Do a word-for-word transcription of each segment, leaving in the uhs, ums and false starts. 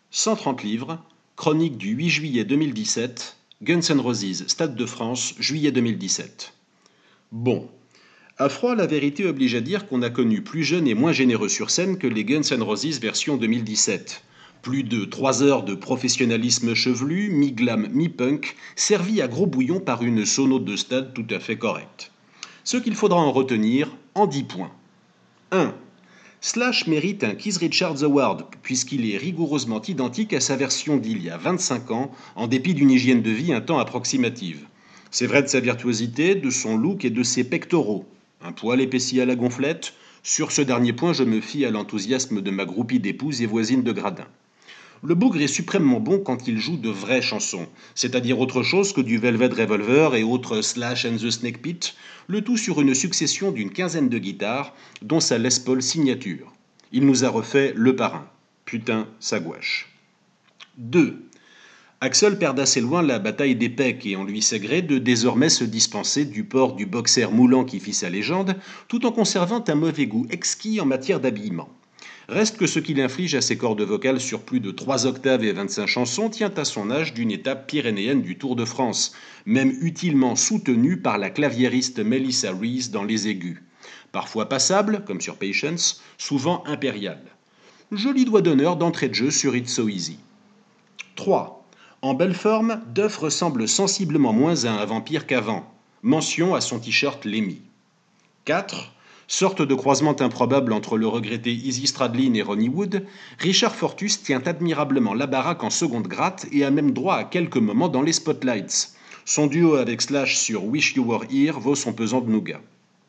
cent trente livres, chronique du huit juillet deux mille dix-sept, Guns N' Roses, Stade de France, juillet deux mille dix-sept. Bon, à froid, la vérité oblige à dire qu'on a connu plus jeune et moins généreux sur scène que les Guns N' Roses version deux mille dix-sept. Plus de trois heures de professionnalisme chevelu, mi-glam, mi-punk, servi à gros bouillon par une sono de stade tout à fait correcte. Ce qu'il faudra en retenir en dix points. un. Slash mérite un Keith Richards Award puisqu'il est rigoureusement identique à sa version d'il y a vingt-cinq ans, en dépit d'une hygiène de vie un temps approximative. C'est vrai de sa virtuosité, de son look et de ses pectoraux. Un poil épaissi à la gonflette, sur ce dernier point je me fie à l'enthousiasme de ma groupie d'épouse et voisine de gradin. Le bougre est suprêmement bon quand il joue de vraies chansons, c'est-à-dire autre chose que du Velvet Revolver et autres Slash and the Snake Pit, le tout sur une succession d'une quinzaine de guitares, dont sa Les Paul signature. Il nous a refait Le Parrain. Putain, sa gouache. deux. Axel perd assez loin la bataille des pecs et on lui sait gré de désormais se dispenser du port du boxer moulant qui fit sa légende, tout en conservant un mauvais goût exquis en matière d'habillement. Reste que ce qu'il inflige à ses cordes vocales sur plus de trois octaves et vingt-cinq chansons tient à son âge d'une étape pyrénéenne du Tour de France, même utilement soutenue par la claviériste Melissa Reese dans les aigus. Parfois passable, comme sur Patience, souvent impériale. Joli doigt d'honneur d'entrée de jeu sur It's So Easy. trois. En belle forme, Duff ressemble sensiblement moins à un vampire qu'avant. Mention à son t-shirt Lemmy. quatre. Sorte de croisement improbable entre le regretté Izzy Stradlin et Ronnie Wood, Richard Fortus tient admirablement la baraque en seconde gratte et a même droit à quelques moments dans les spotlights. Son duo avec Slash sur Wish You Were Here vaut son pesant de nougat.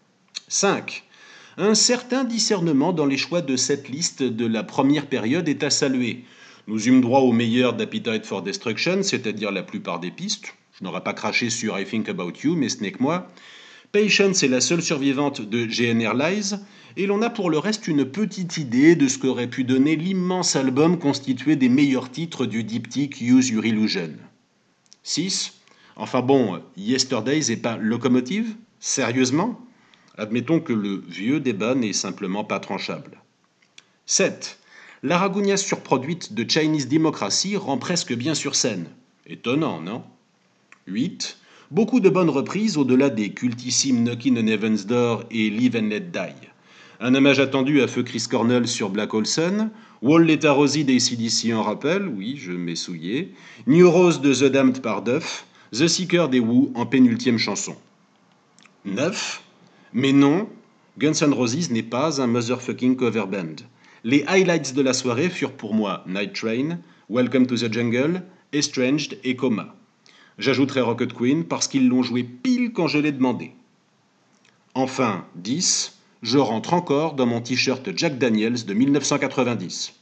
cinq. Un certain discernement dans les choix de cette liste de la première période est à saluer. Nous eûmes droit au meilleur d'Appetite for Destruction, c'est-à-dire la plupart des pistes. Je n'aurais pas craché sur I Think About You, mais ce n'est que moi. Patience est la seule survivante de G N R Lies, et l'on a pour le reste une petite idée de ce qu'aurait pu donner l'immense album constitué des meilleurs titres du diptyque Use Your Illusion. six. Enfin bon, Yesterdays et pas Locomotive? Sérieusement? Admettons que le vieux débat n'est simplement pas tranchable. sept. La ragounia surproduite de Chinese Democracy rend presque bien sur scène. Étonnant, non? huit. Beaucoup de bonnes reprises au-delà des cultissimes Knockin' on Heaven's Door et Live and Let Die. Un hommage attendu à feu Chris Cornell sur Black Hole Sun, Wall Letta Rosie d'A C D C en rappel, oui, je m'ai souillé, New Rose de The Damned par Duff, The Seeker des Who en pénultième chanson. neuf. Mais non, Guns N' Roses n'est pas un motherfucking cover band. Les highlights de la soirée furent pour moi Night Train, Welcome to the Jungle, Estranged et Coma. J'ajouterai Rocket Queen parce qu'ils l'ont joué pile quand je l'ai demandé. Enfin, dix. Je rentre encore dans mon t-shirt Jack Daniels de mille neuf cent quatre-vingt-dix.